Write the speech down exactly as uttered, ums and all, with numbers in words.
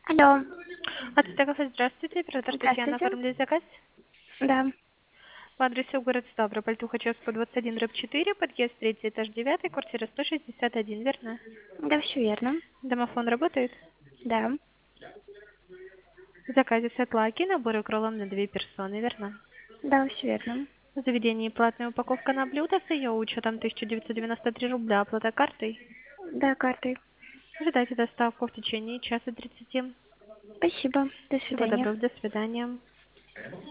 Алло, Ацтеков, здравствуйте. Оператор Татьяна, здравствуйте. оформили заказ Да, по адресу город Ставрополь, Тухачевского, двадцать один, дробь четыре, подъезд третий, этаж девятый, квартира сто шестьдесят один, верно? да, все верно. Домофон работает? Да, В заказе сетлаки, наборы кролом на две персоны, верно? да, все верно. В заведении платная упаковка на блюдо с ее учетом тысяча девятьсот девяносто три рубля, оплата картой. Да, картой. Ожидайте доставку в течение часа тридцати. Спасибо. До Всего свидания. доброго, до свидания.